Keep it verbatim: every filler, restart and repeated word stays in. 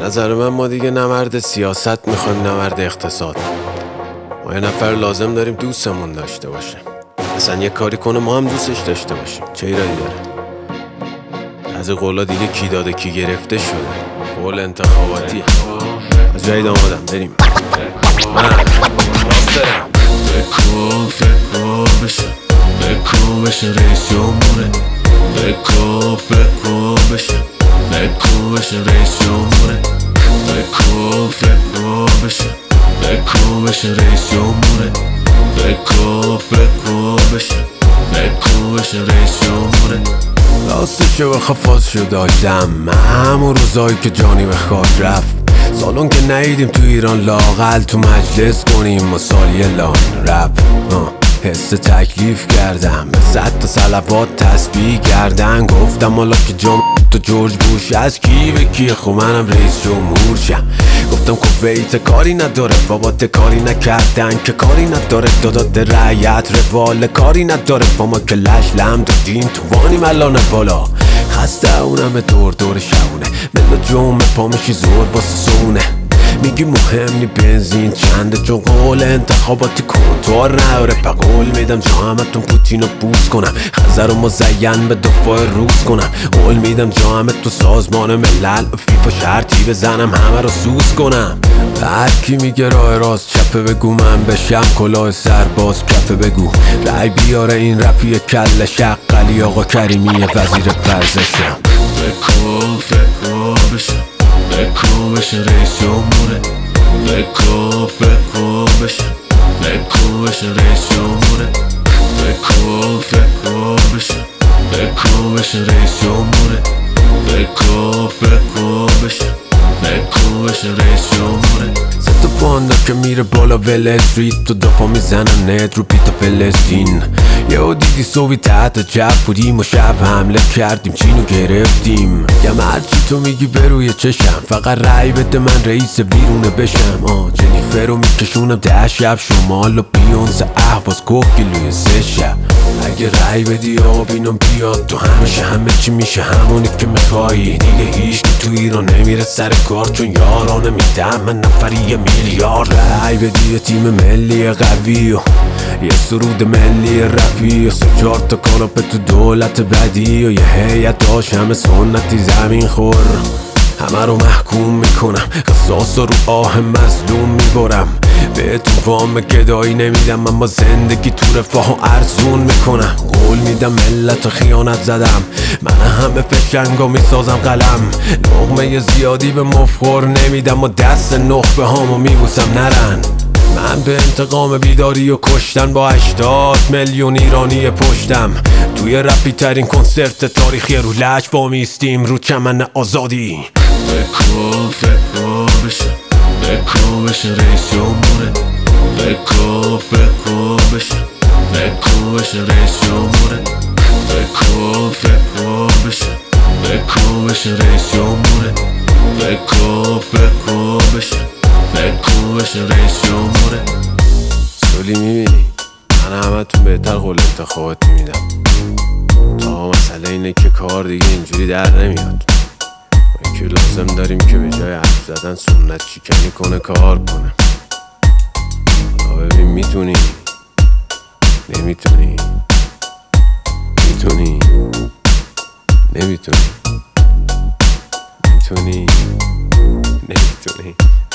نظر من ما دیگه نه مرد سیاست میخوایم نه مرد اقتصاد. ما یه نفر لازم داریم دوستمون داشته باشه، اصلا یه کاری کنه ما هم دوستش داشته باشیم. چه ایرادی داره؟ از قولا دیگه کی داده کی گرفته شده، قول انتخاباتی. از جایی آمادم بریم. من ناصرم. فکر فکر بشه، فکر بشه رئیس جمهوره. فکر فکر بشه، فکر بشه رئیس جمهوره. فکر فکر بشه، فکر بشه رئیس جمهوره. فکر فکر بشه، فکر بشه رئیس جمهوره. راستشو بخوا فازشو داشتم من همون روزایی که جانی به خاک رفت. سالون که نیدیم تو ایران، لاقل تو مجلس کنیم و سالی لان رپ. حس تکلیف کردم به صد تا صلوات تسبیح کردن. گفتم حالا که جمع تو جورج بوش از کی به کی، خب منم رئیس جمهور شم. گفتم کویت کاری نداره، بابات کاری نکردن که کاری نداره. دادات رعیت روال کاری نداره، با ما که لش لم دادیم تو وانیم الان بالا. خسته اونم دور دور شونه، ملا جمعه پا میشی زور واسه سونه. میگی مهم نی بنزین چنده، چون قول انتخاباتی کنتور نداره. پا قول میدم جا همتون پوتینو بوس کنم، خزر و مزین به دفاع روز کنم. قول میدم جا همه تو سازمان ملل فیفا شرطی بزنم، همه رو سوز کنم. هر کی میگه راه راست چپه بگو، من بشم کلاه سرباز کفه بگو. رای بیاره این رپی کل شقلی آقا کریمی وزیر ورزشم. فکر فکر بشه، فکر بشه رئیس جمهوره. فکر فکر بشه، فکر بشه رئیس جمهوره. فکر فکر بشه، فکر بشه رئیس جمهوره. فکر فکر بشه، فکر بشه رئیس جمهوره. ست پاندا که میره بالا ول استریت، تو دفاع میزنن نت رو پیتا فلسطین. یهو دیدی صبحی تحت جب بودیم و شب حمله کردیم چینو گرفتیم. یم هرچی تو میگی بروی چشم، فقط رای بده من رئیس بیرونه بشم. آه جنیفر رو میکشونم ده شب شمال و بیونس احواز کوکیلوی سه شب. اگه رای بدی آبینم بیاد تو، همیشه همه چی میشه همونی که میخوایی. دیگه هیچ که تو ایران نمیره سر کار، چون یارانه میدم من نفری یه میلیارد. رای بدی یه تیم ملی قوی و یه سرود ملی رپی و سه چهار تا کاناپه تو دولت بدی و یه هیئت داشت همه سنتی زمین خور. همه رو محکوم میکنم، قصاص رو آه مظلوم میبرم. بهتون وام گدایی نمیدم، اما زندگی تو رفاه و ارزون میکنم. قول میدم ملت خیانت زدم، من همه فشنگا میسازم قلم. لقمه زیادی به مفخور نمیدم و دست نخبه هامو میبوسم نرن. من به انتقام بیداری و کشتن با هشتاد میلیون ایرانی پشتم. توی رپی ترین کنسرت تاریخی رو لج با میستیم رو چمن آزادی. فکر فکر بشه، فکر بشه رئیس جمهوره. فکر فکر بشه، فکر بشه رئیس جمهوره. فکر فکر بشه، فکر بشه رئیس جمهوره. فکر فکر بشه، فکر بشه رئیس جمهوره. سولی میبینی من همه تون بهتر قول انتخاباتی میدم. تا مسئله اینه که کار دیگه اینجوری در نمیاد. ما که لازم داریم که به جای حرف زدن سنت شکنی کنه کار کنه. حالا ببین میتونی نمیتونی، میتونی نمیتونی، میتونی نمیتونی.